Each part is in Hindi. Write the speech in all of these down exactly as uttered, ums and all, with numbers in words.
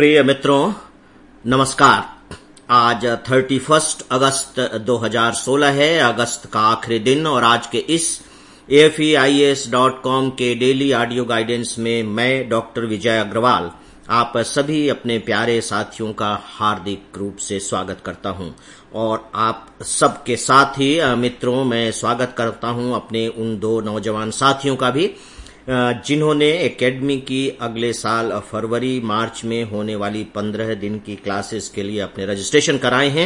प्रिय मित्रों, नमस्कार। आज इकतीस अगस्त दो हज़ार सोलह है, अगस्त का आखिरी दिन, और आज के इस A F E I A S dot com के डेली ऑडियो गाइडेंस में मैं डॉक्टर विजय अग्रवाल आप सभी अपने प्यारे साथियों का हार्दिक रूप से स्वागत करता हूं। और आप सबके साथ ही मित्रों, मैं स्वागत करता हूं अपने उन दो नौजवान साथियों का भी जिन्होंने एकेडमी की अगले साल फरवरी मार्च में होने वाली पंद्रह दिन की क्लासेस के लिए अपने रजिस्ट्रेशन कराए हैं।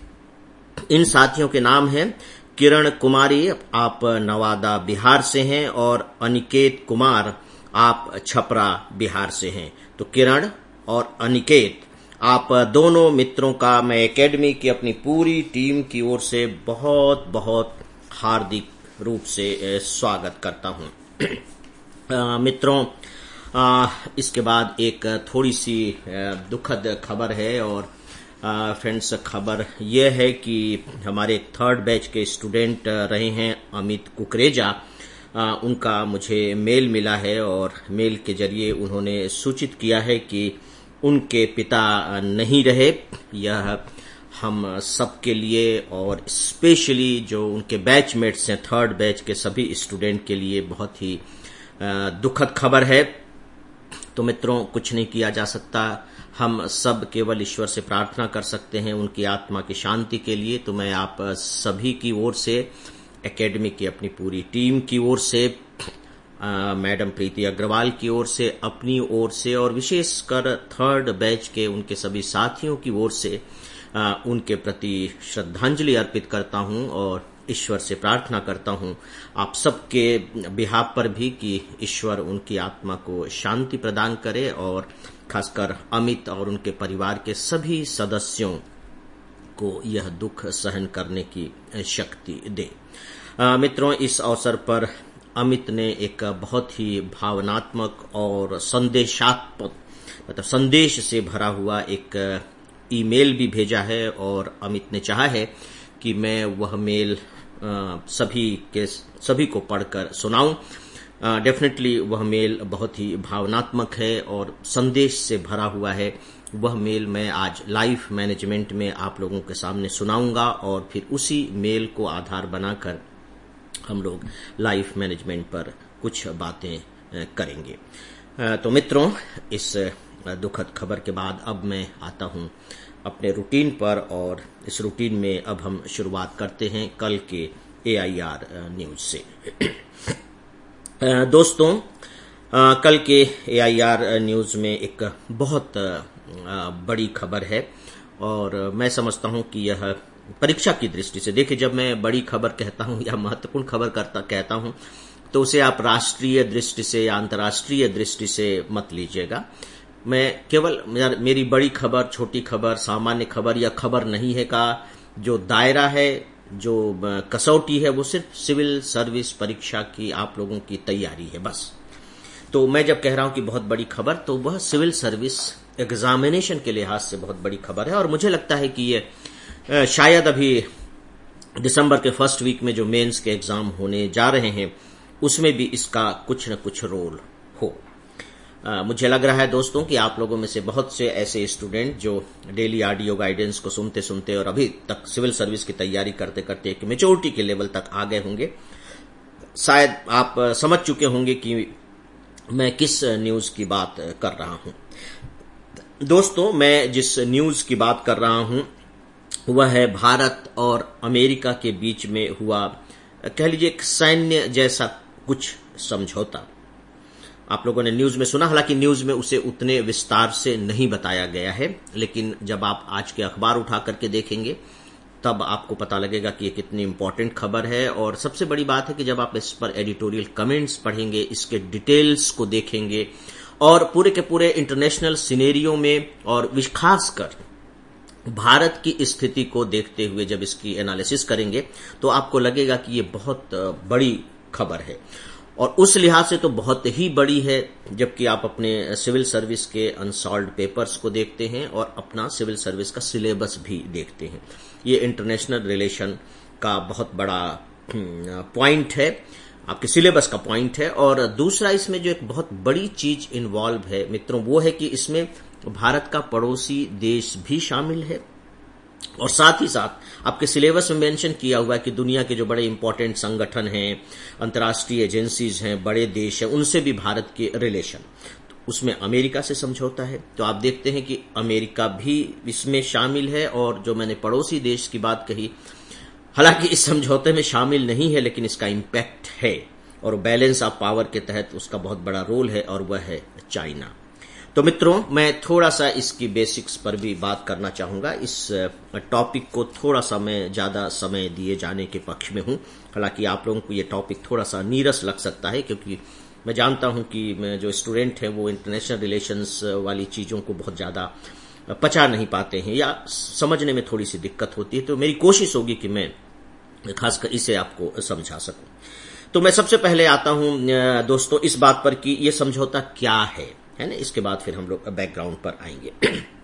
इन साथियों के नाम हैं किरण कुमारी, आप नवादा बिहार से हैं, और अनिकेत कुमार, आप छपरा बिहार से हैं। तो किरण और अनिकेत, आप दोनों मित्रों का मैं एकेडमी की अपनी पूरी टीम की ओर से बहुत बहुत हार्दिक रूप से स्वागत करता हूं। मित्रों, आ, इसके बाद एक थोड़ी सी दुखद खबर है, और फ्रेंड्स, खबर यह है कि हमारे थर्ड बैच के स्टूडेंट रहे हैं अमित कुकरेजा, आ, उनका मुझे मेल मिला है, और मेल के जरिए उन्होंने सूचित किया है कि उनके पिता नहीं रहे। यह हम सबके लिए और स्पेशली जो उनके बैचमेट्स हैं, थर्ड बैच के सभी स्टूडेंट के लिए बहुत ही दुखद खबर है। तो मित्रों, कुछ नहीं किया जा सकता, हम सब केवल ईश्वर से प्रार्थना कर सकते हैं उनकी आत्मा की शांति के लिए। तो मैं आप सभी की ओर से, एकेडमी की अपनी पूरी टीम की ओर से, मैडम प्रीति अग्रवाल की ओर से, अपनी ओर से, और विशेषकर थर्ड बैच के उनके सभी साथियों की ओर से आ, उनके प्रति श्रद्धांजलि अर्पित करता हूं, और ईश्वर से प्रार्थना करता हूं आप सबके बिहाफ पर भी कि ईश्वर उनकी आत्मा को शांति प्रदान करे, और खासकर अमित और उनके परिवार के सभी सदस्यों को यह दुख सहन करने की शक्ति दे। आ, मित्रों, इस अवसर पर अमित ने एक बहुत ही भावनात्मक और संदेशात्मक मतलब संदेश से भरा हुआ एक ईमेल भी भेजा है, और अमित ने चाहा है कि मैं वह मेल सभी के सभी को पढ़कर सुनाऊं। डेफिनेटली वह मेल बहुत ही भावनात्मक है और संदेश से भरा हुआ है। वह मेल मैं आज लाइफ मैनेजमेंट में आप लोगों के सामने सुनाऊंगा, और फिर उसी मेल को आधार बनाकर हम लोग लाइफ मैनेजमेंट पर कुछ बातें करेंगे। तो मित्रों, इस दुखद खबर के बाद अब मैं आता हूं अपने रूटीन पर, और इस रूटीन में अब हम शुरुआत करते हैं कल के ए आई आर न्यूज से। दोस्तों, कल के ए आई आर न्यूज में एक बहुत बड़ी खबर है, और मैं समझता हूं कि यह परीक्षा की दृष्टि से, देखिए, जब मैं बड़ी खबर कहता हूं या महत्वपूर्ण खबर करता कहता हूं तो उसे आप राष्ट्रीय दृष्टि से या अंतर्राष्ट्रीय दृष्टि से मत लीजिएगा। मैं केवल मेरी बड़ी खबर, छोटी खबर, सामान्य खबर या खबर नहीं है का जो दायरा है, जो कसौटी है, वो सिर्फ सिविल सर्विस परीक्षा की आप लोगों की तैयारी है, बस। तो मैं जब कह रहा हूं कि बहुत बड़ी खबर, तो वह सिविल सर्विस एग्जामिनेशन के लिहाज से बहुत बड़ी खबर है, और मुझे लगता है कि ये शायद अभी दिसंबर के फर्स्ट वीक में जो मेंस के एग्जाम होने जा रहे हैं, उसमें भी इसका कुछ न कुछ रोल हो। आ, मुझे लग रहा है दोस्तों कि आप लोगों में से बहुत से ऐसे स्टूडेंट जो डेली ऑडियो गाइडेंस को सुनते सुनते और अभी तक सिविल सर्विस की तैयारी करते करते एक मेच्योरिटी के लेवल तक आ गए होंगे। शायद आप समझ चुके होंगे कि मैं किस न्यूज की बात कर रहा हूं। दोस्तों, मैं जिस न्यूज की बात कर रहा हूं वह है भारत और अमेरिका के बीच में हुआ, कह लीजिए, एक सैन्य जैसा कुछ समझौता। आप लोगों ने न्यूज में सुना, हालांकि न्यूज में उसे उतने विस्तार से नहीं बताया गया है, लेकिन जब आप आज के अखबार उठा करके देखेंगे तब आपको पता लगेगा कि ये कितनी इंपॉर्टेंट खबर है। और सबसे बड़ी बात है कि जब आप इस पर एडिटोरियल कमेंट्स पढ़ेंगे, इसके डिटेल्स को देखेंगे, और पूरे के पूरे इंटरनेशनल सिनेरियो में और खासकर भारत की स्थिति को देखते हुए जब इसकी एनालिसिस करेंगे, तो आपको लगेगा कि ये बहुत बड़ी खबर है। और उस लिहाज से तो बहुत ही बड़ी है, जबकि आप अपने सिविल सर्विस के अनसॉल्व्ड पेपर्स को देखते हैं और अपना सिविल सर्विस का सिलेबस भी देखते हैं। ये इंटरनेशनल रिलेशन का बहुत बड़ा पॉइंट है। आपके सिलेबस का पॉइंट है। और दूसरा इसमें जो एक बहुत बड़ी चीज इन्वॉल्व है मित्रों, वो है कि इसमें भारत का पड़ोसी देश भी शामिल है और साथ ही साथ आपके सिलेबस में मेंशन किया हुआ है कि दुनिया के जो बड़े इंपॉर्टेंट संगठन हैं, अंतर्राष्ट्रीय एजेंसीज हैं, बड़े देश हैं, उनसे भी भारत के रिलेशन, तो उसमें अमेरिका से समझौता है। तो आप देखते हैं कि अमेरिका भी इसमें शामिल है। और जो मैंने पड़ोसी देश की बात कही, हालांकि इस समझौते में शामिल नहीं है, लेकिन इसका इंपैक्ट है और बैलेंस ऑफ पावर के तहत उसका बहुत बड़ा रोल है, और वह है चाइना। तो मित्रों, मैं थोड़ा सा इसकी बेसिक्स पर भी बात करना चाहूंगा। इस टॉपिक को थोड़ा सा मैं ज्यादा समय दिए जाने के पक्ष में हूं। हालांकि आप लोगों को ये टॉपिक थोड़ा सा नीरस लग सकता है, क्योंकि मैं जानता हूं कि मैं जो स्टूडेंट हैं वो इंटरनेशनल रिलेशंस वाली चीजों को बहुत ज्यादा पचा नहीं पाते हैं या समझने में थोड़ी सी दिक्कत होती है। तो मेरी कोशिश होगी कि मैं खासकर इसे आपको समझा सकूं। तो मैं सबसे पहले आता हूं दोस्तों इस बात पर कि ये समझौता क्या है, है ना। इसके बाद फिर हम लोग बैकग्राउंड पर आएंगे।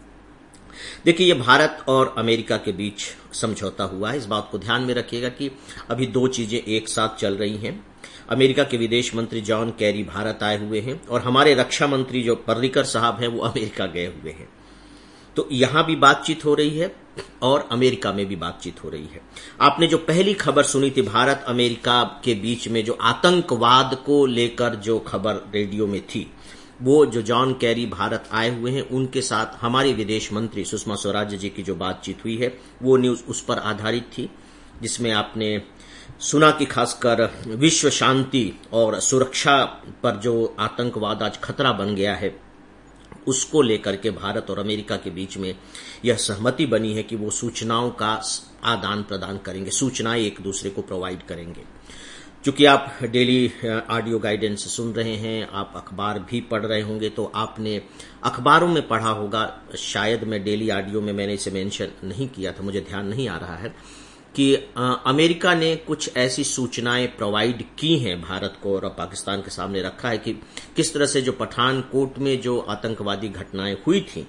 देखिए, ये भारत और अमेरिका के बीच समझौता हुआ है। इस बात को ध्यान में रखिएगा कि अभी दो चीजें एक साथ चल रही हैं। अमेरिका के विदेश मंत्री जॉन कैरी भारत आए हुए हैं और हमारे रक्षा मंत्री जो पर्रिकर साहब हैं वो अमेरिका गए हुए हैं। तो यहां भी बातचीत हो रही है और अमेरिका में भी बातचीत हो रही है। आपने जो पहली खबर सुनी थी भारत अमेरिका के बीच में, जो आतंकवाद को लेकर जो खबर रेडियो में थी, वो जो जॉन कैरी भारत आए हुए हैं उनके साथ हमारी विदेश मंत्री सुषमा स्वराज जी की जो बातचीत हुई है, वो न्यूज उस पर आधारित थी, जिसमें आपने सुना कि खासकर विश्व शांति और सुरक्षा पर जो आतंकवाद आज खतरा बन गया है, उसको लेकर के भारत और अमेरिका के बीच में यह सहमति बनी है कि वो सूचनाओं का आदान प्रदान करेंगे, सूचनाएं एक दूसरे को प्रोवाइड करेंगे। चूंकि आप डेली ऑडियो गाइडेंस सुन रहे हैं, आप अखबार भी पढ़ रहे होंगे, तो आपने अखबारों में पढ़ा होगा, शायद मैं डेली ऑडियो में मैंने इसे मेंशन नहीं किया था, मुझे ध्यान नहीं आ रहा है, कि अमेरिका ने कुछ ऐसी सूचनाएं प्रोवाइड की हैं भारत को और पाकिस्तान के सामने रखा है कि किस तरह से जो पठानकोट में जो आतंकवादी घटनाएं हुई थी,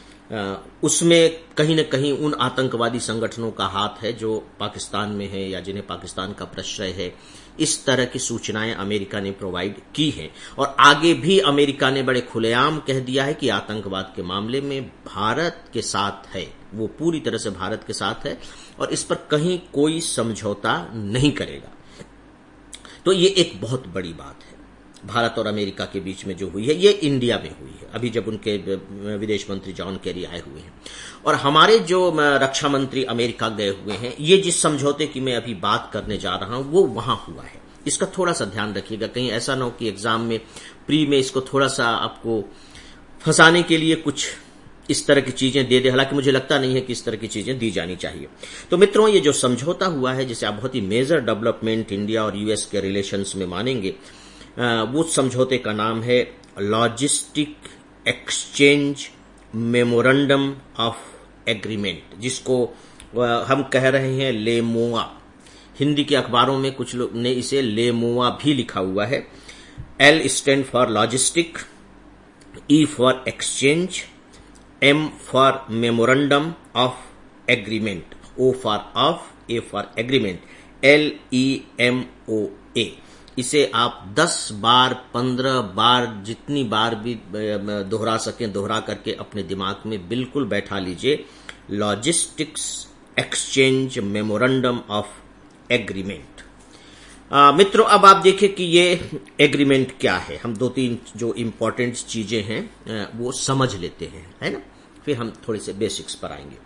उसमें कहीं न कहीं उन आतंकवादी संगठनों का हाथ है जो पाकिस्तान में है या जिन्हें पाकिस्तान का प्रश्रय है। इस तरह की सूचनाएं अमेरिका ने प्रोवाइड की हैं और आगे भी अमेरिका ने बड़े खुलेआम कह दिया है कि आतंकवाद के मामले में भारत के साथ है, वो पूरी तरह से भारत के साथ है और इस पर कहीं कोई समझौता नहीं करेगा। तो ये एक बहुत बड़ी बात है भारत और अमेरिका के बीच में जो हुई है, ये इंडिया में हुई है, अभी जब उनके विदेश मंत्री जॉन कैरी आए हुए हैं और हमारे जो रक्षा मंत्री अमेरिका गए हुए हैं। ये जिस समझौते की मैं अभी बात करने जा रहा हूं वो वहां हुआ है, इसका थोड़ा सा ध्यान रखिएगा, कहीं ऐसा ना हो कि एग्जाम में प्री में इसको थोड़ा सा आपको फंसाने के लिए कुछ इस तरह की चीजें दे दे। हालांकि मुझे लगता नहीं है कि इस तरह की चीजें दी जानी चाहिए। तो मित्रों, ये जो समझौता हुआ है जिसे आप बहुत ही मेजर डेवलपमेंट इंडिया और यूएस के रिलेशंस में मानेंगे, वो समझौते का नाम है logistic exchange memorandum of agreement, जिसको हम कह रहे हैं लेमोआ। हिंदी के अखबारों में कुछ लोग ने इसे लेमोआ भी लिखा हुआ है। L stand for logistic, E for exchange, M for memorandum of agreement, O for of, A for agreement, L E M O A. इसे आप दस बार पंद्रह बार जितनी बार भी दोहरा सकें दोहरा करके अपने दिमाग में बिल्कुल बैठा लीजिए, logistics exchange memorandum of agreement. मित्रों, अब आप देखिए कि ये एग्रीमेंट क्या है। हम दो तीन जो इंपॉर्टेंट चीजें हैं वो समझ लेते हैं, है ना, फिर हम थोड़े से बेसिक्स पर आएंगे।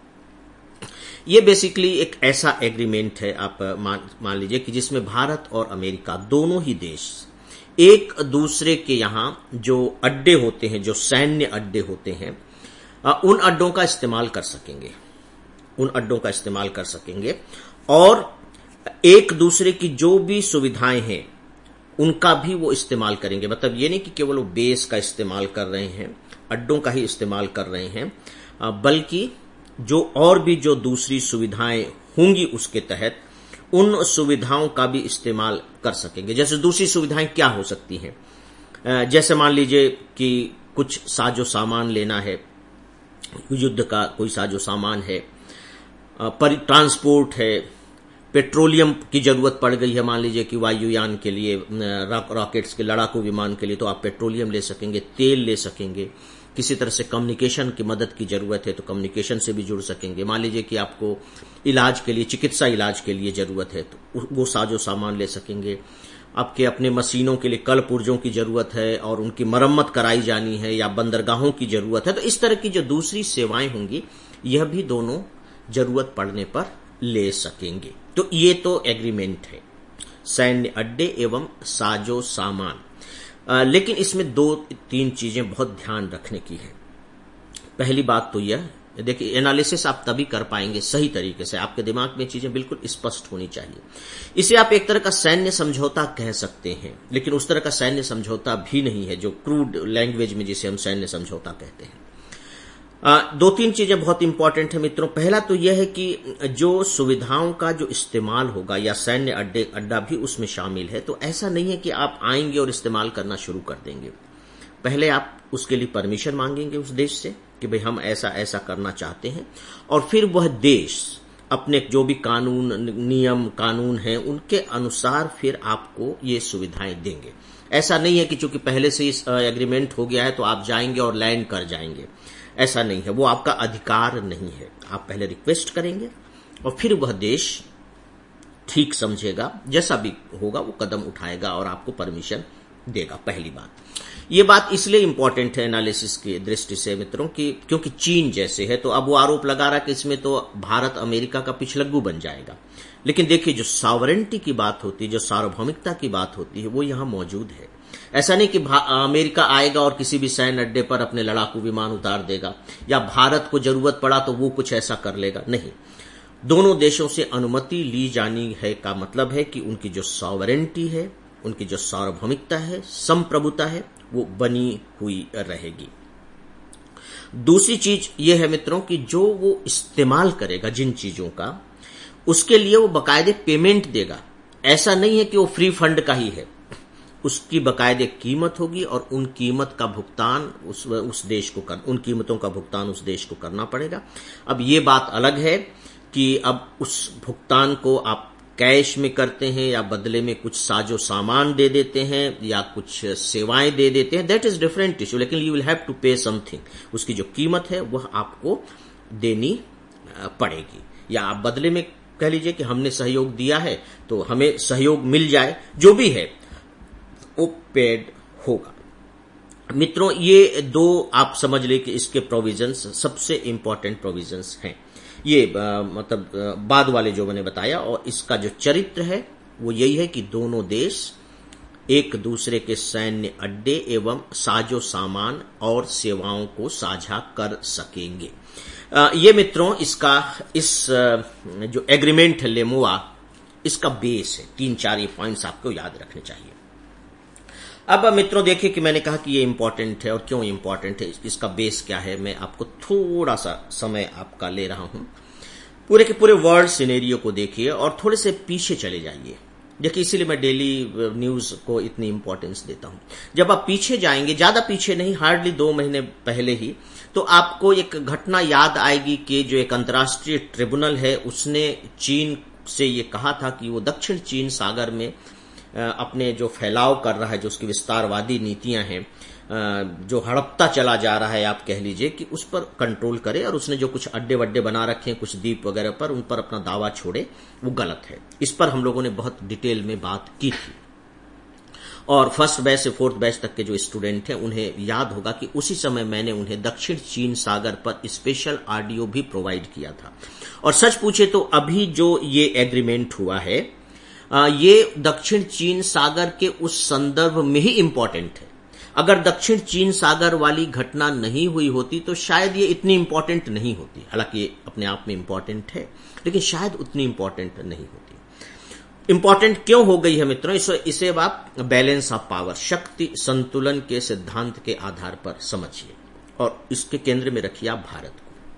ये बेसिकली एक ऐसा एग्रीमेंट है, आप मान मान लीजिए कि जिसमें भारत और अमेरिका दोनों ही देश एक दूसरे के यहां जो अड्डे होते हैं, जो सैन्य अड्डे होते हैं, उन अड्डों का इस्तेमाल कर सकेंगे, उन अड्डों का इस्तेमाल कर सकेंगे और एक दूसरे की जो भी सुविधाएं हैं उनका भी वो इस्तेमाल करेंगे। मतलब ये नहीं कि केवल वो बेस का इस्तेमाल कर रहे हैं, अड्डों का ही इस्तेमाल कर रहे हैं, बल्कि जो और भी जो दूसरी सुविधाएं होंगी उसके तहत उन सुविधाओं का भी इस्तेमाल कर सकेंगे। जैसे दूसरी सुविधाएं क्या हो सकती हैं, जैसे मान लीजिए कि कुछ साजो सामान लेना है, युद्ध का कोई साजो सामान है, ट्रांसपोर्ट है, पेट्रोलियम की जरूरत पड़ गई है, मान लीजिए कि वायुयान के लिए, रॉकेट्स के, लड़ाकू विमान के लिए, तो आप पेट्रोलियम ले सकेंगे, तेल ले सकेंगे। किसी तरह से कम्युनिकेशन की मदद की जरूरत है तो कम्युनिकेशन से भी जुड़ सकेंगे। मान लीजिए कि आपको इलाज के लिए, चिकित्सा इलाज के लिए जरूरत है तो वो साजो सामान ले सकेंगे। आपके अपने मशीनों के लिए कल पुर्जों की जरूरत है और उनकी मरम्मत कराई जानी है, या बंदरगाहों की जरूरत है, तो इस तरह की जो दूसरी सेवाएं होंगी यह भी दोनों जरूरत पड़ने पर ले सकेंगे। तो ये तो एग्रीमेंट है, सैन्य अड्डे एवं साजो सामान। आ, लेकिन इसमें दो तीन चीजें बहुत ध्यान रखने की है। पहली बात तो यह देखिए, एनालिसिस आप तभी कर पाएंगे सही तरीके से, आपके दिमाग में चीजें बिल्कुल स्पष्ट होनी चाहिए। इसे आप एक तरह का सैन्य समझौता कह सकते हैं, लेकिन उस तरह का सैन्य समझौता भी नहीं है जो क्रूड लैंग्वेज में जिसे हम सैन्य समझौता कहते हैं। आ, दो तीन चीजें बहुत इंपॉर्टेंट है मित्रों। पहला तो यह है कि जो सुविधाओं का जो इस्तेमाल होगा, या सैन्य अड्डे अड्डा भी उसमें शामिल है, तो ऐसा नहीं है कि आप आएंगे और इस्तेमाल करना शुरू कर देंगे। पहले आप उसके लिए परमिशन मांगेंगे उस देश से कि भाई हम ऐसा ऐसा करना चाहते हैं, और फिर वह देश अपने जो भी कानून, नियम कानून हैं उनके अनुसार फिर आपको ये सुविधाएं देंगे। ऐसा नहीं है कि चूंकि पहले से इस एग्रीमेंट हो गया है तो आप जाएंगे और लैंड कर जाएंगे, ऐसा नहीं है, वो आपका अधिकार नहीं है। आप पहले रिक्वेस्ट करेंगे और फिर वह देश ठीक समझेगा, जैसा भी होगा वो कदम उठाएगा और आपको परमिशन देगा। पहली बात, ये बात इसलिए इंपॉर्टेंट है एनालिसिस की दृष्टि से मित्रों कि क्योंकि चीन जैसे है, तो अब वो आरोप लगा रहा है कि इसमें तो भारत अमेरिका का पिछलग्गू बन जाएगा। लेकिन देखिए, जो सॉवरेंटी की बात होती है, जो सार्वभौमिकता की बात होती है, वो यहां मौजूद है। ऐसा नहीं कि अमेरिका आएगा और किसी भी सैन्य अड्डे पर अपने लड़ाकू विमान उतार देगा, या भारत को जरूरत पड़ा तो वो कुछ ऐसा कर लेगा, नहीं। दोनों देशों से अनुमति ली जानी है का मतलब है कि उनकी जो सॉवरेंटी है, उनकी जो सार्वभौमिकता है, संप्रभुता है, वो बनी हुई रहेगी। दूसरी चीज यह है मित्रों कि जो वो इस्तेमाल करेगा जिन चीजों का, उसके लिए वो बकायदे पेमेंट देगा। ऐसा नहीं है कि वो फ्री फंड का ही है, उसकी बकायदे कीमत होगी और उन कीमत का भुगतान उस उस देश को कर उन कीमतों का भुगतान उस देश को करना पड़ेगा। अब ये बात अलग है कि अब उस भुगतान को आप कैश में करते हैं या बदले में कुछ साजो सामान दे देते हैं या कुछ सेवाएं दे देते हैं, दैट इज डिफरेंट इशू। लेकिन you will have to pay something, उसकी जो कीमत है वह आपको देनी पड़ेगी। या आप बदले में कह लीजिए कि हमने सहयोग दिया है तो हमें सहयोग मिल जाए, जो भी है वो पेड होगा। मित्रों, ये दो आप समझ ले कि इसके प्रोविजंस सबसे इंपॉर्टेंट प्रोविजंस हैं। ये आ, मतलब आ, बाद वाले जो मैंने बताया, और इसका जो चरित्र है वो यही है कि दोनों देश एक दूसरे के सैन्य अड्डे एवं साजो सामान और सेवाओं को साझा कर सकेंगे। आ, ये मित्रों इसका इस आ, जो एग्रीमेंट है लेमोआ, इसका बेस है। तीन चार ये पॉइंट्स आपको याद रखने चाहिए। अब मित्रों देखिए कि मैंने कहा कि ये इंपॉर्टेंट है, और क्यों इंपॉर्टेंट है, इसका बेस क्या है, मैं आपको थोड़ा सा समय आपका ले रहा हूं। पूरे के पूरे वर्ल्ड सिनेरियो को देखिए और थोड़े से पीछे चले जाइए। देखिए, इसीलिए मैं डेली न्यूज को इतनी इंपॉर्टेंस देता हूं। जब आप पीछे जाएंगे, ज्यादा पीछे नहीं, हार्डली दो महीने पहले ही, तो आपको एक घटना याद आएगी कि जो एक अंतर्राष्ट्रीय ट्रिब्यूनल है उसने चीन से ये कहा था कि वो दक्षिण चीन सागर में अपने जो फैलाव कर रहा है, जो उसकी विस्तारवादी नीतियां हैं, जो हड़पता चला जा रहा है, आप कह लीजिए कि उस पर कंट्रोल करे, और उसने जो कुछ अड्डे वड्डे बना रखे हैं कुछ द्वीप वगैरह पर, उन पर अपना दावा छोड़े, वो गलत है। इस पर हम लोगों ने बहुत डिटेल में बात की थी, और फर्स्ट बैच से फोर्थ बैच तक के जो स्टूडेंट हैं उन्हें याद होगा कि उसी समय मैंने उन्हें दक्षिण चीन सागर पर स्पेशल ऑडियो भी प्रोवाइड किया था। और सच पूछे तो अभी जो ये एग्रीमेंट हुआ है, ये दक्षिण चीन सागर के उस संदर्भ में ही इंपॉर्टेंट है। अगर दक्षिण चीन सागर वाली घटना नहीं हुई होती तो शायद ये इतनी इंपॉर्टेंट नहीं होती। हालांकि ये अपने आप में इंपॉर्टेंट है, लेकिन शायद उतनी इंपॉर्टेंट नहीं होती। इंपॉर्टेंट क्यों हो गई है मित्रों, इसे इसे आप बैलेंस ऑफ पावर, शक्ति संतुलन के सिद्धांत के आधार पर समझिए, और इसके केंद्र में रखिए आप भारत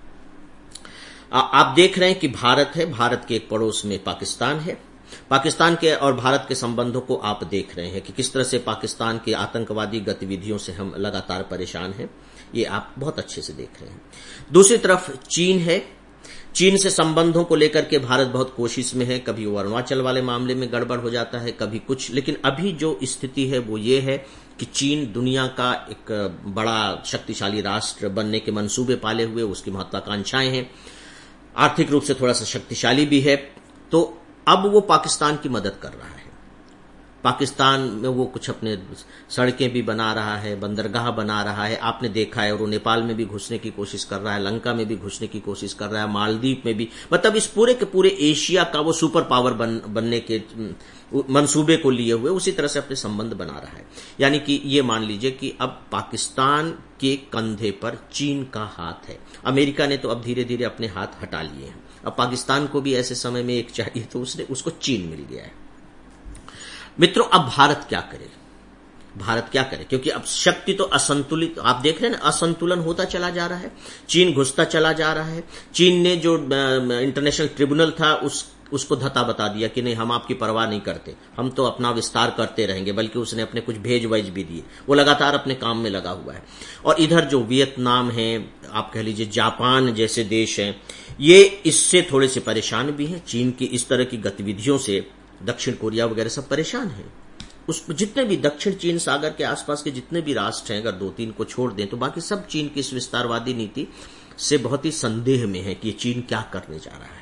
को। आप देख रहे हैं कि भारत है, भारत के एक पड़ोस में पाकिस्तान है। पाकिस्तान के और भारत के संबंधों को आप देख रहे हैं कि किस तरह से पाकिस्तान के आतंकवादी गतिविधियों से हम लगातार परेशान हैं, ये आप बहुत अच्छे से देख रहे हैं। दूसरी तरफ चीन है। चीन से संबंधों को लेकर के भारत बहुत कोशिश में है, कभी वो अरुणाचल वाले मामले में गड़बड़ हो जाता है, कभी कुछ, लेकिन अभी जो स्थिति है वो ये है कि चीन दुनिया का एक बड़ा शक्तिशाली राष्ट्र बनने के मंसूबे पाले हुए, उसकी महत्वाकांक्षाएं हैं, आर्थिक रूप से थोड़ा सा शक्तिशाली भी है। तो अब वो पाकिस्तान की मदद कर रहा है। पाकिस्तान में वो कुछ अपने सड़कें भी बना रहा है, बंदरगाह बना रहा है, आपने देखा है, और वो नेपाल में भी घुसने की कोशिश कर रहा है, लंका में भी घुसने की कोशिश कर रहा है, मालदीव में भी, मतलब इस पूरे के पूरे एशिया का वो सुपर पावर बन, बनने के मंसूबे को लिए हुए उसी तरह से अपने संबंध बना रहा है। यानी कि ये मान लीजिए कि अब पाकिस्तान के कंधे पर चीन का हाथ है। अमेरिका ने तो अब धीरे धीरे अपने हाथ हटा लिए हैं। अब पाकिस्तान को भी ऐसे समय में एक चाहिए तो उसने उसको चीन मिल गया है। मित्रों, अब भारत क्या करे? भारत क्या करे? क्योंकि अब शक्ति तो असंतुलित, आप देख रहे हैं ना, असंतुलन होता चला जा रहा है, चीन घुसता चला जा रहा है। चीन ने जो इंटरनेशनल ट्रिब्यूनल था उस उसको धता बता दिया कि नहीं, हम आपकी परवाह नहीं करते, हम तो अपना विस्तार करते रहेंगे, बल्कि उसने अपने कुछ भेज वेज भी दिए। वो लगातार अपने काम में लगा हुआ है। और इधर जो वियतनाम है, आप कह लीजिए जापान जैसे देश हैं, ये इससे थोड़े से परेशान भी हैं। चीन की इस तरह की गतिविधियों से दक्षिण कोरिया वगैरह सब परेशान हैं। उस जितने भी दक्षिण चीन सागर के आसपास के जितने भी राष्ट्र हैं, अगर दो तीन को छोड़ दें तो बाकी सब चीन की इस विस्तारवादी नीति से बहुत ही संदेह में है कि चीन क्या करने जा रहा है।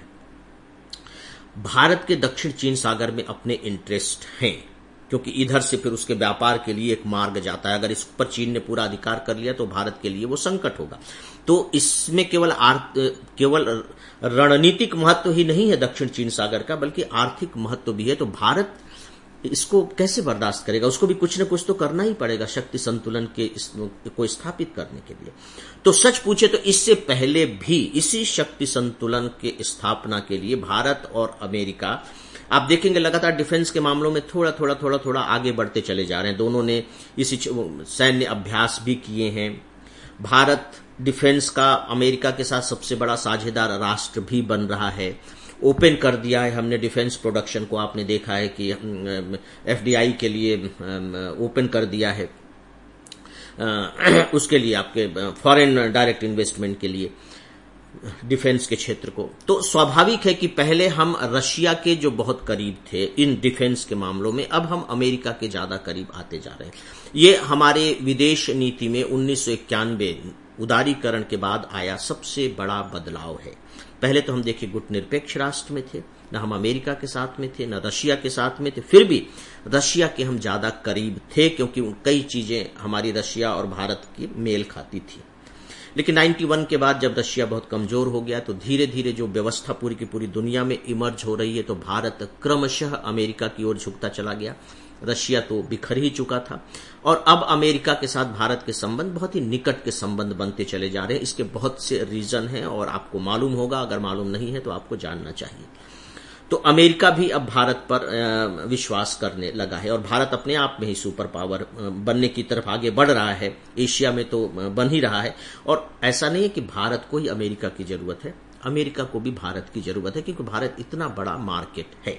भारत के दक्षिण चीन सागर में अपने इंटरेस्ट हैं, क्योंकि इधर से फिर उसके व्यापार के लिए एक मार्ग जाता है। अगर इस पर चीन ने पूरा अधिकार कर लिया तो भारत के लिए वो संकट होगा। तो इसमें केवल केवल रणनीतिक महत्व ही नहीं है दक्षिण चीन सागर का, बल्कि आर्थिक महत्व भी है। तो भारत इसको कैसे बर्दाश्त करेगा? उसको भी कुछ न कुछ तो करना ही पड़ेगा शक्ति संतुलन के इस, को स्थापित करने के लिए। तो सच पूछे तो इससे पहले भी इसी शक्ति संतुलन के स्थापना के लिए भारत और अमेरिका, आप देखेंगे लगातार डिफेंस के मामलों में थोड़ा थोड़ा थोड़ा थोड़ा आगे बढ़ते चले जा रहे हैं। दोनों ने इसी सैन्य अभ्यास भी किए हैं। भारत डिफेंस का अमेरिका के साथ सबसे बड़ा साझेदार राष्ट्र भी बन रहा है। ओपन कर दिया है हमने डिफेंस प्रोडक्शन को, आपने देखा है कि एफडीआई के लिए ओपन कर दिया है, उसके लिए आपके फॉरेन डायरेक्ट इन्वेस्टमेंट के लिए डिफेंस के क्षेत्र को। तो स्वाभाविक है कि पहले हम रशिया के जो बहुत करीब थे इन डिफेंस के मामलों में, अब हम अमेरिका के ज्यादा करीब आते जा रहे हैं। ये हमारे विदेश नीति में उन्नीस सौ इक्यानवे उदारीकरण के बाद आया सबसे बड़ा बदलाव है। पहले तो हम देखिए गुटनिरपेक्ष राष्ट्र में थे, न हम अमेरिका के साथ में थे, न रशिया के साथ में थे, फिर भी रशिया के हम ज्यादा करीब थे क्योंकि कई चीजें हमारी रशिया और भारत की मेल खाती थी। लेकिन इक्यानवे के बाद जब रशिया बहुत कमजोर हो गया तो धीरे धीरे जो व्यवस्था पूरी की पूरी दुनिया में इमर्ज हो रही है, तो भारत क्रमशः अमेरिका की ओर झुकता चला गया। रशिया तो बिखर ही चुका था और अब अमेरिका के साथ भारत के संबंध बहुत ही निकट के संबंध बनते चले जा रहे हैं। इसके बहुत से रीजन हैं और आपको मालूम होगा, अगर मालूम नहीं है तो आपको जानना चाहिए। तो अमेरिका भी अब भारत पर विश्वास करने लगा है और भारत अपने आप में ही सुपर पावर बनने की तरफ आगे बढ़ रहा है। एशिया में तो बन ही रहा है। और ऐसा नहीं है कि भारत को ही अमेरिका की जरूरत है, अमेरिका को भी भारत की जरूरत है, क्योंकि भारत इतना बड़ा मार्केट है।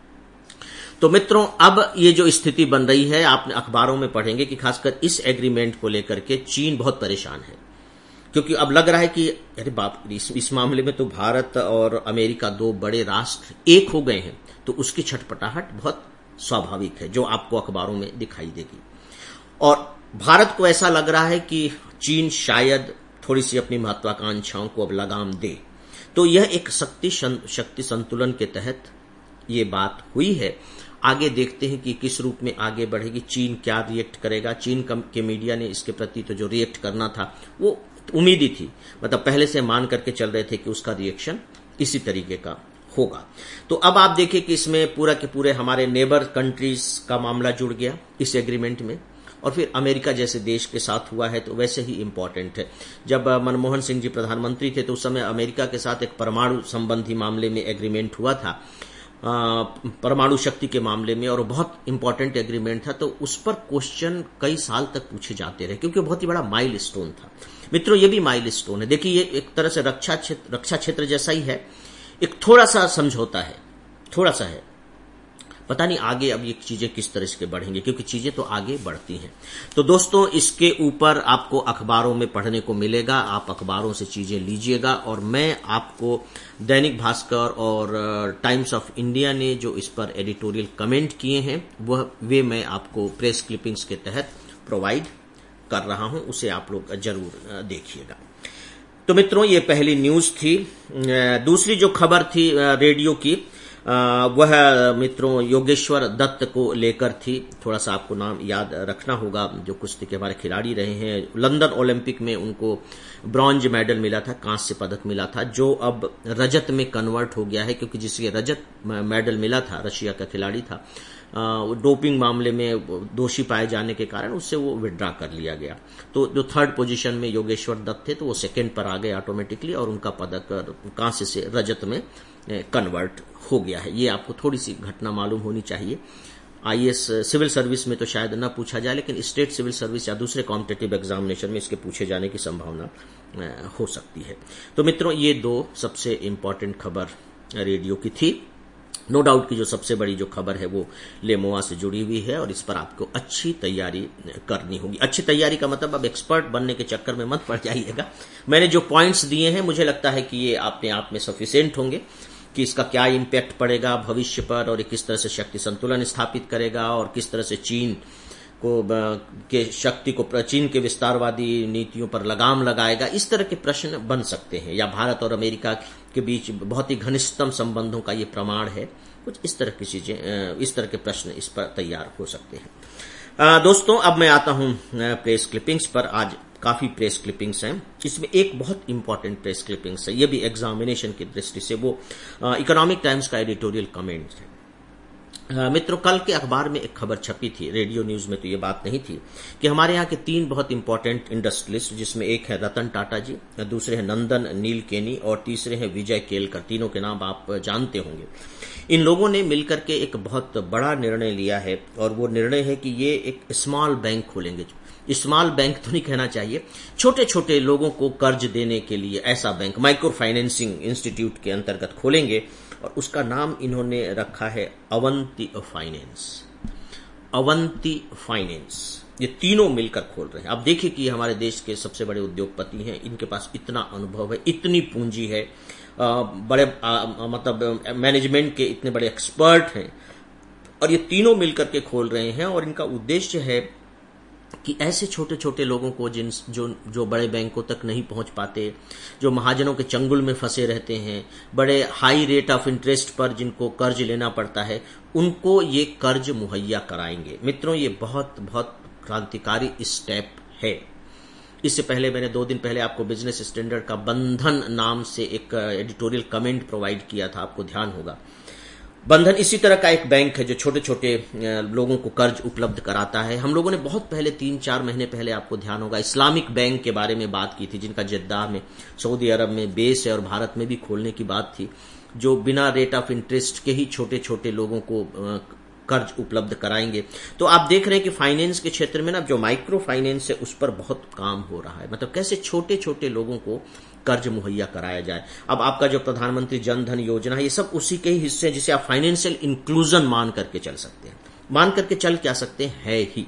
तो मित्रों, अब ये जो स्थिति बन रही है, आप अखबारों में पढ़ेंगे कि खासकर इस एग्रीमेंट को लेकर के चीन बहुत परेशान है, क्योंकि अब लग रहा है कि अरे बाप, इस, इस मामले में तो भारत और अमेरिका दो बड़े राष्ट्र एक हो गए हैं, तो उसकी छटपटाहट बहुत स्वाभाविक है जो आपको अखबारों में दिखाई देगी। और भारत को ऐसा लग रहा है कि चीन शायद थोड़ी सी अपनी महत्वाकांक्षाओं को अब लगाम दे। तो यह एक शक्ति शक्ति संतुलन के तहत ये बात हुई है। आगे देखते हैं कि किस रूप में आगे बढ़ेगी, चीन क्या रिएक्ट करेगा। चीन के मीडिया ने इसके प्रति तो जो रिएक्ट करना था वो उम्मीद ही थी, मतलब पहले से मान करके चल रहे थे कि उसका रिएक्शन इसी तरीके का होगा। तो अब आप देखिए कि इसमें पूरा के पूरे हमारे नेबर कंट्रीज का मामला जुड़ गया इस एग्रीमेंट में, और फिर अमेरिका जैसे देश के साथ हुआ है तो वैसे ही इंपॉर्टेंट है। जब मनमोहन सिंह जी प्रधानमंत्री थे तो उस समय अमेरिका के साथ एक परमाणु संबंधी मामले में एग्रीमेंट हुआ था, परमाणु शक्ति के मामले में, और बहुत इंपॉर्टेंट एग्रीमेंट था। तो उस पर क्वेश्चन कई साल तक पूछे जाते रहे क्योंकि बहुत ही बड़ा माइल स्टोन था। मित्रों, ये भी माइल स्टोन है। देखिए, ये एक तरह से रक्षा क्षेत्र रक्षा क्षेत्र जैसा ही है, एक थोड़ा सा समझौता है, थोड़ा सा है। पता नहीं आगे अब ये चीजें किस तरह से बढ़ेंगे, क्योंकि चीजें तो आगे बढ़ती हैं। तो दोस्तों, इसके ऊपर आपको अखबारों में पढ़ने को मिलेगा, आप अखबारों से चीजें लीजिएगा। और मैं आपको दैनिक भास्कर और टाइम्स ऑफ इंडिया ने जो इस पर एडिटोरियल कमेंट किए हैं वह वे मैं आपको प्रेस क्लिपिंग्स के तहत प्रोवाइड कर रहा हूं, उसे आप लोग जरूर देखिएगा। तो मित्रों, ये पहली न्यूज थी। दूसरी जो खबर थी रेडियो की, वह मित्रों योगेश्वर दत्त को लेकर थी। थोड़ा सा आपको नाम याद रखना होगा, जो कुश्ती के हमारे खिलाड़ी रहे हैं। लंदन ओलंपिक में उनको ब्रॉन्ज मेडल मिला था, कांस्य पदक मिला था, जो अब रजत में कन्वर्ट हो गया है, क्योंकि जिसके रजत मेडल मिला था, रशिया का खिलाड़ी था, डोपिंग मामले में दोषी पाए जाने के कारण उससे वो विड्रॉ कर लिया गया। तो जो थर्ड पोजीशन में योगेश्वर दत्त थे, तो वो सेकंड पर आ गए ऑटोमेटिकली, और उनका पदक कांस्य से रजत में कन्वर्ट हो गया है। ये आपको थोड़ी सी घटना मालूम होनी चाहिए। आईएएस सिविल सर्विस में तो शायद न पूछा जाए, लेकिन स्टेट सिविल सर्विस या दूसरे कॉम्पिटिटिव एग्जामिनेशन में इसके पूछे जाने की संभावना हो सकती है। तो मित्रों, ये दो सबसे इंपॉर्टेंट खबर रेडियो की थी। नो डाउट की जो सबसे बड़ी जो खबर है वो लेमोआ से जुड़ी हुई है, और इस पर आपको अच्छी तैयारी करनी होगी। अच्छी तैयारी का मतलब अब एक्सपर्ट बनने के चक्कर में मत पड़ जाइएगा। मैंने जो पॉइंट्स दिए हैं, मुझे लगता है कि ये अपने आप में सफिशिएंट होंगे कि इसका क्या इम्पैक्ट पड़ेगा भविष्य पर, और किस तरह से शक्ति संतुलन स्थापित करेगा, और किस तरह से चीन को के शक्ति को चीन के विस्तारवादी नीतियों पर लगाम लगाएगा। इस तरह के प्रश्न बन सकते हैं, या भारत और अमेरिका के बीच बहुत ही घनिष्ठतम संबंधों का ये प्रमाण है। कुछ इस तरह की चीजें, इस तरह के प्रश्न इस पर तैयार हो सकते हैं। दोस्तों, अब मैं आता हूं प्रेस क्लिपिंग्स पर। आज काफी प्रेस क्लिपिंग्स हैं, इसमें एक बहुत इंपॉर्टेंट प्रेस क्लिपिंग्स है, ये भी एग्जामिनेशन की दृष्टि से। वो इकोनॉमिक टाइम्स का एडिटोरियल कमेंट है। मित्रों, कल के अखबार में एक खबर छपी थी, रेडियो न्यूज में तो ये बात नहीं थी, कि हमारे यहाँ के तीन बहुत इंपॉर्टेंट इंडस्ट्रियलिस्ट, जिसमें एक है रतन टाटा जी, दूसरे हैं नंदन नीलकेनी, और तीसरे हैं विजय केलकर। तीनों के नाम आप जानते होंगे। इन लोगों ने मिलकर के एक बहुत बड़ा निर्णय लिया है, और वो निर्णय है कि ये एक स्मॉल बैंक खोलेंगे। स्मॉल बैंक तो नहीं कहना चाहिए, छोटे छोटे लोगों को कर्ज देने के लिए ऐसा बैंक माइक्रो फाइनेंसिंग इंस्टीट्यूट के अंतर्गत खोलेंगे, और उसका नाम इन्होंने रखा है अवंती फाइनेंस। अवंती फाइनेंस, ये तीनों मिलकर खोल रहे हैं। अब देखिए कि हमारे देश के सबसे बड़े उद्योगपति हैं, इनके पास इतना अनुभव है, इतनी पूंजी है, बड़े आ, मतलब मैनेजमेंट के इतने बड़े एक्सपर्ट हैं, और ये तीनों मिलकर के खोल रहे हैं। और इनका उद्देश्य है कि ऐसे छोटे छोटे लोगों को जिन जो जो बड़े बैंकों तक नहीं पहुंच पाते, जो महाजनों के चंगुल में फंसे रहते हैं, बड़े हाई रेट ऑफ इंटरेस्ट पर जिनको कर्ज लेना पड़ता है, उनको ये कर्ज मुहैया कराएंगे। मित्रों, ये बहुत बहुत क्रांतिकारी स्टेप है। इससे पहले मैंने दो दिन पहले आपको बिजनेस स्टैंडर्ड का बंधन नाम से एक एडिटोरियल कमेंट प्रोवाइड किया था, आपको ध्यान होगा। बंधन इसी तरह का एक बैंक है जो छोटे छोटे लोगों को कर्ज उपलब्ध कराता है। हम लोगों ने बहुत पहले, तीन चार महीने पहले, आपको ध्यान होगा, इस्लामिक बैंक के बारे में बात की थी, जिनका जद्दाह में सऊदी अरब में बेस है, और भारत में भी खोलने की बात थी, जो बिना रेट ऑफ इंटरेस्ट के ही छोटे छोटे लोगों को कर्ज उपलब्ध कराएंगे। तो आप देख रहे हैं कि फाइनेंस के क्षेत्र में ना, जो माइक्रो फाइनेंस है, उस पर बहुत काम हो रहा है। मतलब कैसे छोटे छोटे लोगों को कर्ज मुहैया कराया जाए। अब आपका जो प्रधानमंत्री जन धन योजना है, ये सब उसी के ही हिस्से हैं, जिसे आप फाइनेंशियल इंक्लूजन मान करके चल सकते हैं, मान करके चल क्या सकते हैं, है ही।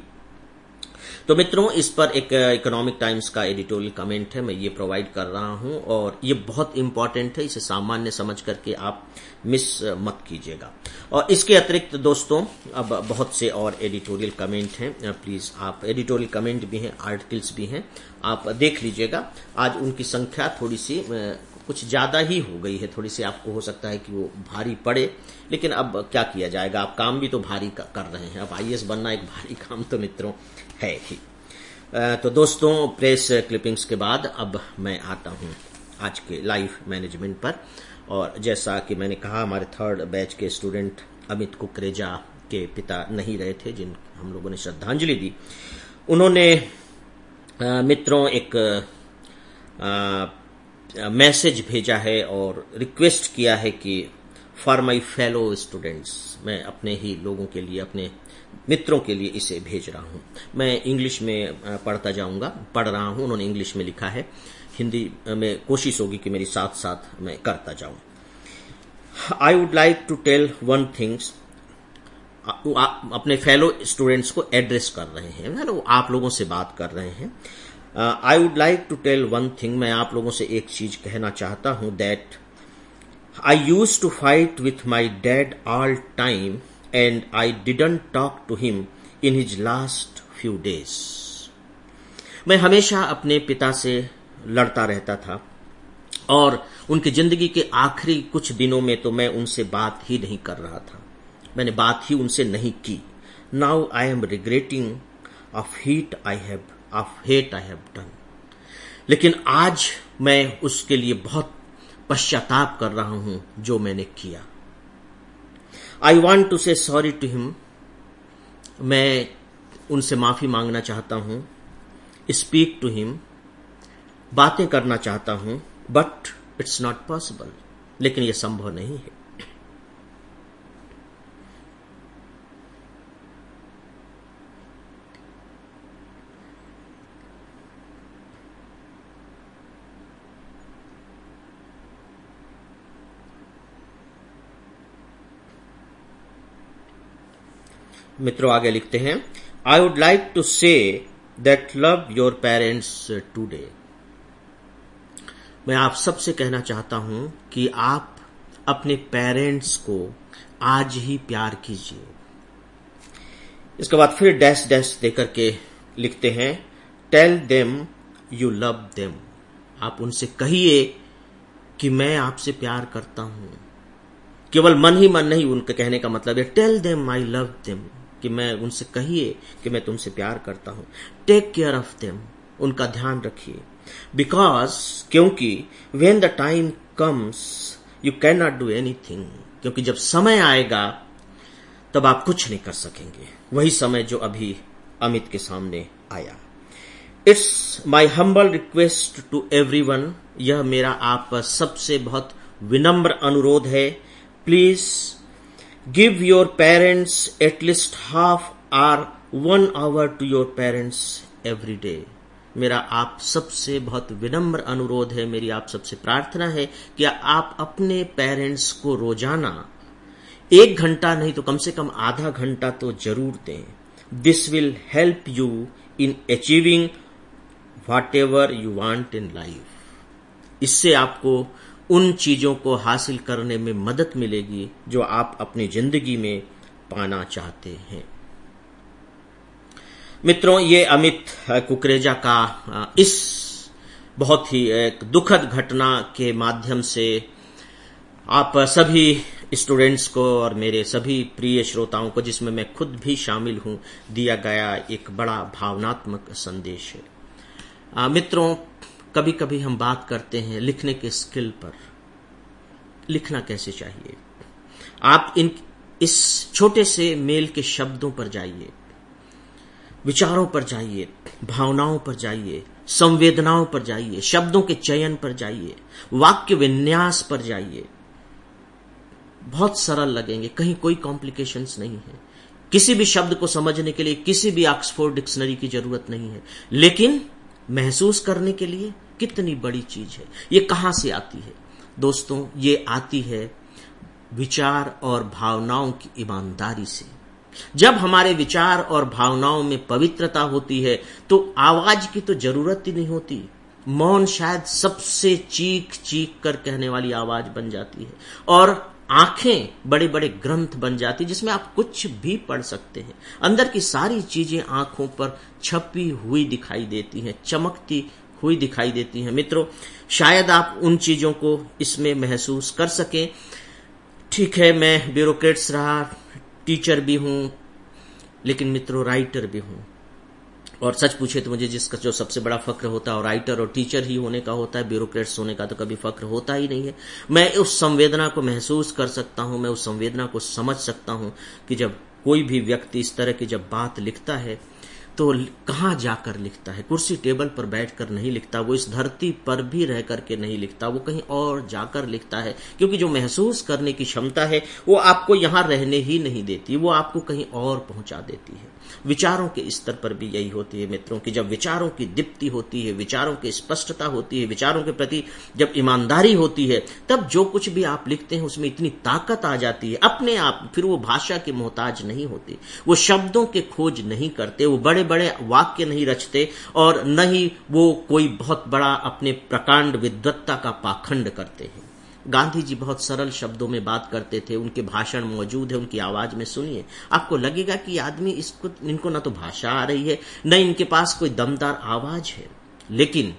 तो मित्रों, इस पर एक इकोनॉमिक टाइम्स का एडिटोरियल कमेंट है, मैं ये प्रोवाइड कर रहा हूं, और ये बहुत इंपॉर्टेंट है, इसे सामान्य समझ करके आप मिस मत कीजिएगा। और इसके अतिरिक्त दोस्तों, अब बहुत से और एडिटोरियल कमेंट हैं, प्लीज आप, एडिटोरियल कमेंट भी हैं, आर्टिकल्स भी हैं, आप देख लीजिएगा। आज उनकी संख्या थोड़ी सी कुछ ज्यादा ही हो गई है, थोड़ी सी आपको हो सकता है कि वो भारी पड़े, लेकिन अब क्या किया जाएगा, आप काम भी तो भारी कर रहे हैं। अब आईएएस बनना एक भारी काम तो मित्रों है ही। तो दोस्तों, प्रेस क्लिपिंग्स के बाद अब मैं आता हूं आज के लाइव मैनेजमेंट पर। और जैसा कि मैंने कहा, हमारे थर्ड बैच के स्टूडेंट अमित कुकरेजा के पिता नहीं रहे थे, जिन हम लोगों ने श्रद्धांजलि दी, उन्होंने मित्रों एक मैसेज भेजा है और रिक्वेस्ट किया है कि फॉर माई फेलो स्टूडेंट्स, मैं अपने ही लोगों के लिए, अपने मित्रों के लिए इसे भेज रहा हूं। मैं इंग्लिश में पढ़ता जाऊंगा, पढ़ रहा हूं, उन्होंने इंग्लिश में लिखा है, हिंदी में कोशिश होगी कि मेरी साथ साथ मैं करता जाऊं। I would like to tell one things अपने फेलो स्टूडेंट्स को एड्रेस कर रहे हैं, वो आप लोगों से बात कर रहे हैं। I would like to tell one thing, मैं आप लोगों से एक चीज कहना चाहता हूं, that I used to fight with my dad all time and I didn't talk to him in his last few days. मैं हमेशा अपने पिता से लड़ता रहता था और उनकी जिंदगी के आखिरी कुछ दिनों में तो मैं उनसे बात ही नहीं कर रहा था, मैंने बात ही उनसे नहीं की। Now I am regretting of heat I have of hate I have done. लेकिन आज मैं उसके लिए बहुत पश्चाताप कर रहा हूं जो मैंने किया। I want to say sorry to him, मैं उनसे माफी मांगना चाहता हूं, स्पीक टू हिम, बातें करना चाहता हूं, बट इट्स नॉट पॉसिबल, लेकिन यह संभव नहीं है। मित्रों आगे लिखते हैं, I would like to say that love your parents today. मैं आप सबसे कहना चाहता हूं कि आप अपने पेरेंट्स को आज ही प्यार कीजिए। इसके बाद फिर डैश डैश देकर के लिखते हैं, tell them you love them. आप उनसे कहिए कि मैं आपसे प्यार करता हूं। केवल मन ही मन नहीं, उनके कहने का मतलब है tell them I love them, कि मैं उनसे कहिए कि मैं तुमसे प्यार करता हूं। टेक केयर ऑफ देम, उनका ध्यान रखिए। बिकॉज क्योंकि when the time comes you can not do anything, क्योंकि जब समय आएगा तब आप कुछ नहीं कर सकेंगे। वही समय जो अभी अमित के सामने आया। It's my humble request to everyone, यह मेरा आप सबसे बहुत विनम्र अनुरोध है। Please give your parents at least half hour one hour to your parents every day. मेरा आप सबसे बहुत विनम्र अनुरोध है, मेरी आप सबसे प्रार्थना है कि आप अपने पेरेंट्स को रोजाना एक घंटा नहीं तो कम से कम आधा घंटा तो जरूर दें। This will help you in achieving whatever you want in life. इससे आपको उन चीजों को हासिल करने में मदद मिलेगी जो आप अपनी जिंदगी में पाना चाहते हैं। मित्रों, ये अमित कुकरेजा का इस बहुत ही एक दुखद घटना के माध्यम से आप सभी स्टूडेंट्स को और मेरे सभी प्रिय श्रोताओं को, जिसमें मैं खुद भी शामिल हूं, दिया गया एक बड़ा भावनात्मक संदेश है। मित्रों, कभी कभी हम बात करते हैं लिखने के स्किल पर, लिखना कैसे चाहिए। आप इन इस छोटे से मेल के शब्दों पर जाइए, विचारों पर जाइए, भावनाओं पर जाइए, संवेदनाओं पर जाइए, शब्दों के चयन पर जाइए, वाक्य विन्यास पर जाइए। बहुत सरल लगेंगे, कहीं कोई कॉम्प्लिकेशंस नहीं है। किसी भी शब्द को समझने के लिए किसी भी ऑक्सफोर्ड डिक्शनरी की जरूरत नहीं है, लेकिन महसूस करने के लिए कितनी बड़ी चीज है। ये कहां से आती है दोस्तों? ये आती है विचार और भावनाओं की ईमानदारी से। जब हमारे विचार और भावनाओं में पवित्रता होती है तो आवाज की तो जरूरत ही नहीं होती। मौन शायद सबसे चीख चीख कर कहने वाली आवाज बन जाती है, और आंखें बड़े बड़े ग्रंथ बन जाती जिसमें आप कुछ भी पढ़ सकते हैं। अंदर की सारी चीजें आंखों पर छपी हुई दिखाई देती हैं, चमकती हुई दिखाई देती हैं। मित्रों, शायद आप उन चीजों को इसमें महसूस कर सकें। ठीक है, मैं ब्यूरोक्रेट्स रहा, टीचर भी हूं, लेकिन मित्रों राइटर भी हूं। और सच पूछे तो मुझे जिसका जो सबसे बड़ा फक्र होता है और राइटर और टीचर ही होने का होता है, ब्यूरोक्रेट्स होने का तो कभी फक्र होता ही नहीं है। मैं उस संवेदना को महसूस कर सकता हूं, मैं उस संवेदना को समझ सकता हूं कि जब कोई भी व्यक्ति इस तरह की जब बात लिखता है तो कहाँ जाकर लिखता है? कुर्सी टेबल पर बैठकर नहीं लिखता, वो इस धरती पर भी रह करके नहीं लिखता, वो कहीं और जाकर लिखता है। क्योंकि जो महसूस करने की क्षमता है वो आपको यहां रहने ही नहीं देती, वो आपको कहीं और पहुंचा देती है। विचारों के स्तर पर भी यही होती है मित्रों कि जब विचारों की दीप्ति होती है, विचारों की स्पष्टता होती है, विचारों के प्रति जब ईमानदारी होती है, तब जो कुछ भी आप लिखते हैं उसमें इतनी ताकत आ जाती है अपने आप। फिर वो भाषा के मोहताज नहीं होते, वो शब्दों के खोज नहीं करते, वो बड़े बड़े वाक्य नहीं रचते, और न ही वो कोई बहुत बड़ा अपने प्रकांड विद्वत्ता का पाखंड करते हैं। गांधी जी बहुत सरल शब्दों में बात करते थे, उनके भाषण मौजूद है, उनकी आवाज में सुनिए, आपको लगेगा कि आदमी इसको इनको ना तो भाषा आ रही है, न इनके पास कोई दमदार आवाज है। लेकिन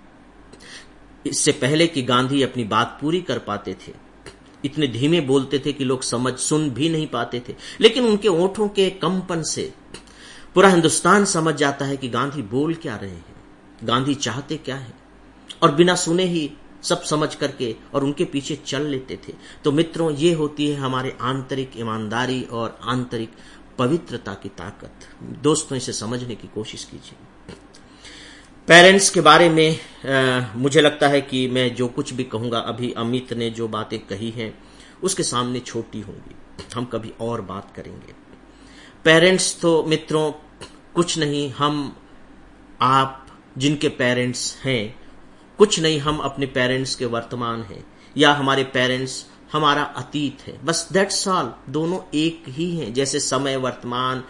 इससे पहले कि गांधी अपनी बात पूरी कर पाते थे, इतने धीमे बोलते थे कि लोग समझ सुन भी नहीं पाते थे, लेकिन उनके ओठों के कंपन से पूरा हिंदुस्तान समझ जाता है कि गांधी बोल क्या रहे हैं, गांधी चाहते क्या है, और बिना सुने ही सब समझ करके और उनके पीछे चल लेते थे। तो मित्रों, ये होती है हमारे आंतरिक ईमानदारी और आंतरिक पवित्रता की ताकत। दोस्तों, इसे समझने की कोशिश कीजिए। पेरेंट्स के बारे में आ, मुझे लगता है कि मैं जो कुछ भी कहूंगा, अभी अमित ने जो बातें कही हैं उसके सामने छोटी होंगी, हम कभी और बात करेंगे। पेरेंट्स तो मित्रों कुछ नहीं, हम आप जिनके पेरेंट्स हैं कुछ नहीं, हम अपने पेरेंट्स के वर्तमान हैं, या हमारे पेरेंट्स हमारा अतीत है, बस दैट्स ऑल। दोनों एक ही हैं, जैसे समय, वर्तमान,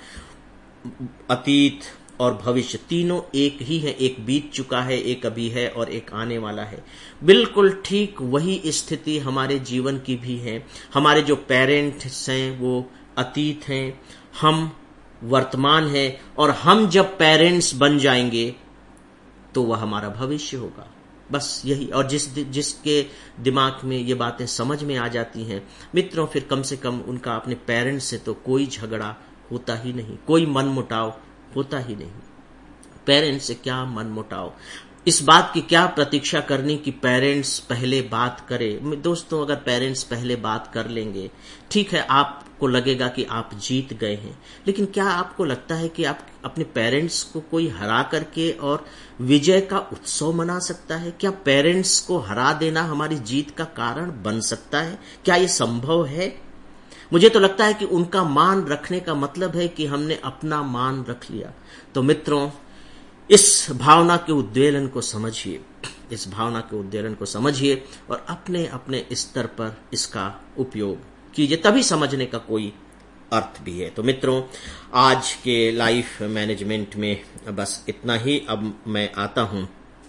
अतीत और भविष्य तीनों एक ही हैं। एक बीत चुका है, एक अभी है और एक आने वाला है। बिल्कुल ठीक वही स्थिति हमारे जीवन की भी है। हमारे जो पेरेंट्स हैं वो अतीत हैं, हम वर्तमान हैं, और हम जब पेरेंट्स बन जाएंगे तो वह हमारा भविष्य होगा। बस यही। और जिस जिसके दिमाग में ये बातें समझ में आ जाती हैं मित्रों, फिर कम से कम उनका अपने पेरेंट्स से तो कोई झगड़ा होता ही नहीं, कोई मनमुटाव होता ही नहीं। पेरेंट्स से क्या मनमुटाव, इस बात की क्या प्रतीक्षा करनी कि पेरेंट्स पहले बात करे। दोस्तों, अगर पेरेंट्स पहले बात कर लेंगे, ठीक है, आपको लगेगा कि आप जीत गए हैं, लेकिन क्या आपको लगता है कि आप अपने पेरेंट्स को कोई हरा करके और विजय का उत्सव मना सकता है? क्या पेरेंट्स को हरा देना हमारी जीत का कारण बन सकता है? क्या ये संभव है? मुझे तो लगता है कि उनका मान रखने का मतलब है कि हमने अपना मान रख लिया। तो मित्रों, इस भावना के उद्वेलन को समझिए, इस भावना के उद्वेलन को समझिए और अपने अपने स्तर पर इसका उपयोग कीजिए, तभी समझने का कोई अर्थ भी है। तो मित्रों, आज के लाइफ मैनेजमेंट में बस इतना ही। अब मैं आता हूं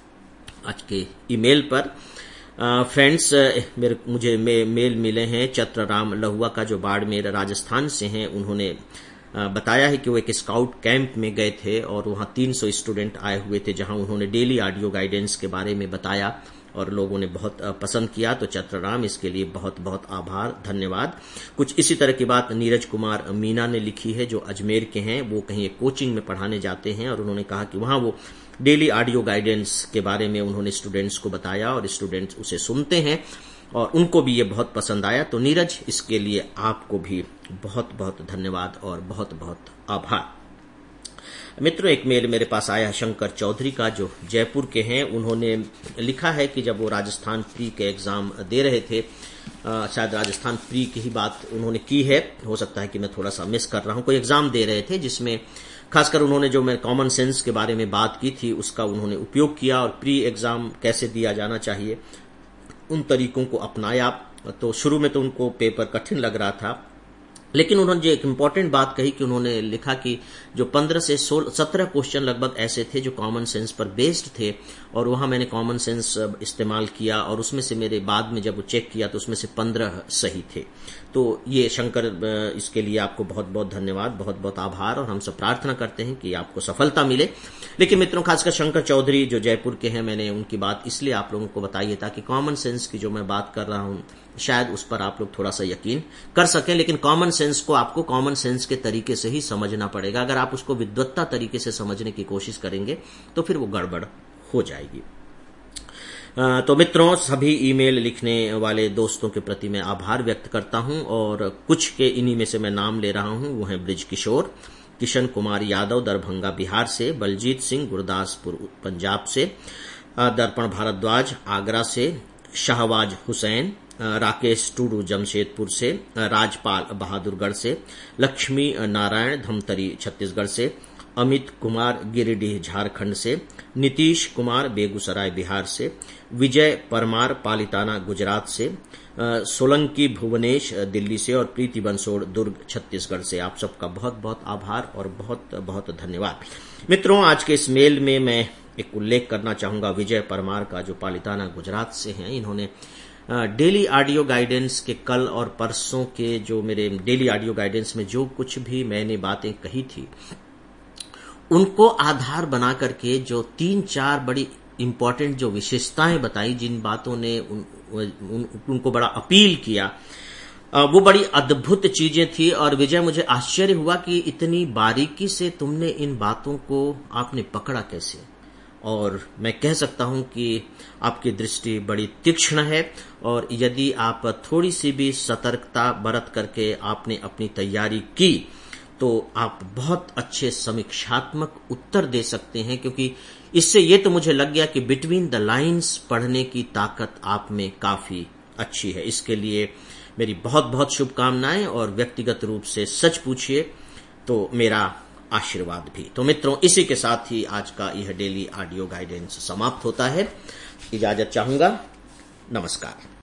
आज के ईमेल पर। फ्रेंड्स, मेरे मुझे मे, मेल मिले हैं चत्रराम लहुआ का, जो बाड़मेर राजस्थान से हैं। उन्होंने बताया है कि वो एक स्काउट कैंप में गए थे और वहां तीन सौ स्टूडेंट आए हुए थे, जहां उन्होंने डेली ऑडियो गाइडेंस के बारे में बताया और लोगों ने बहुत पसंद किया। तो चत्रराम, इसके लिए बहुत बहुत आभार, धन्यवाद। कुछ इसी तरह की बात नीरज कुमार मीना ने लिखी है, जो अजमेर के हैं। वो कहीं एक कोचिंग में पढ़ाने जाते हैं और उन्होंने कहा कि वहां वो डेली ऑडियो गाइडेंस के बारे में उन्होंने स्टूडेंट्स को बताया और स्टूडेंट्स उसे सुनते हैं और उनको भी ये बहुत पसंद आया। तो नीरज, इसके लिए आपको भी बहुत बहुत धन्यवाद और बहुत बहुत आभार। मित्रों, एक मेल मेरे पास आया है शंकर चौधरी का, जो जयपुर के हैं। उन्होंने लिखा है कि जब वो राजस्थान प्री के एग्जाम दे रहे थे, आ, शायद राजस्थान प्री की ही बात उन्होंने की है, हो सकता है कि मैं थोड़ा सा मिस कर रहा हूं, कोई एग्जाम दे रहे थे जिसमें खासकर उन्होंने जो मैं कॉमन सेंस के बारे में बात की थी उसका उन्होंने उपयोग किया और प्री एग्जाम कैसे दिया जाना चाहिए उन तरीकों को अपनाया। तो शुरू में तो उनको पेपर कठिन लग रहा था, लेकिन उन्होंने जो एक इम्पॉर्टेंट बात कही कि उन्होंने लिखा कि जो पंद्रह से सोलह सत्रह क्वेश्चन लगभग ऐसे थे जो कॉमन सेंस पर बेस्ड थे, और वहां मैंने कॉमन सेंस इस्तेमाल किया और उसमें से मेरे बाद में जब वो चेक किया तो उसमें से पंद्रह सही थे। तो ये शंकर, इसके लिए आपको बहुत बहुत धन्यवाद, बहुत बहुत आभार, और हम सब प्रार्थना करते हैं कि आपको सफलता मिले। लेकिन मित्रों, खासकर शंकर चौधरी जो जयपुर के हैं, मैंने उनकी बात इसलिए आप लोगों को बताई है ताकि कॉमन सेंस की जो मैं बात कर रहा हूं शायद उस पर आप लोग थोड़ा सा यकीन कर सकें। लेकिन कॉमन सेंस को आपको कॉमन सेंस के तरीके से ही समझना पड़ेगा। अगर आप उसको विद्वत्ता तरीके से समझने की कोशिश करेंगे तो फिर वो गड़बड़ हो जाएगी। तो मित्रों, सभी ईमेल लिखने वाले दोस्तों के प्रति मैं आभार व्यक्त करता हूं और कुछ के इन्हीं में से मैं नाम ले रहा हूं। वो हैं ब्रिज किशोर, किशन कुमार यादव दरभंगा बिहार से, बलजीत सिंह गुरदासपुर पंजाब से, दर्पण भारद्वाज आगरा से, शाहवाज हुसैन, राकेश टूडू जमशेदपुर से, राजपाल बहादुरगढ़ से, लक्ष्मी नारायण धमतरी छत्तीसगढ़ से, अमित कुमार गिरिडीह झारखंड से, नीतीश कुमार बेगूसराय बिहार से, विजय परमार पालिताना गुजरात से, सोलंकी भुवनेश दिल्ली से और प्रीति बंसोड़ दुर्ग छत्तीसगढ़ से। आप सबका बहुत बहुत आभार और बहुत बहुत धन्यवाद। मित्रों, आज के इस मेल में मैं एक उल्लेख करना चाहूंगा विजय परमार का, जो पालिताना गुजरात से हैं। इन्होंने डेली ऑडियो गाइडेंस के कल और परसों के जो मेरे डेली ऑडियो गाइडेंस में जो कुछ भी मैंने बातें कही थी, उनको आधार बना करके जो तीन चार बड़ी इंपॉर्टेंट जो विशेषताएं बताई, जिन बातों ने उन, उन, उनको बड़ा अपील किया, वो बड़ी अद्भुत चीजें थी। और विजय, मुझे आश्चर्य हुआ कि इतनी बारीकी से तुमने इन बातों को आपने पकड़ा कैसे। और मैं कह सकता हूं कि आपकी दृष्टि बड़ी तीक्ष्ण है, और यदि आप थोड़ी सी भी सतर्कता बरत करके आपने अपनी तैयारी की तो आप बहुत अच्छे समीक्षात्मक उत्तर दे सकते हैं, क्योंकि इससे ये तो मुझे लग गया कि बिटवीन द लाइंस पढ़ने की ताकत आप में काफी अच्छी है। इसके लिए मेरी बहुत बहुत शुभकामनाएं, और व्यक्तिगत रूप से सच पूछिए तो मेरा आशीर्वाद भी। तो मित्रों, इसी के साथ ही आज का यह डेली ऑडियो गाइडेंस समाप्त होता है। इजाजत चाहूंगा। नमस्कार।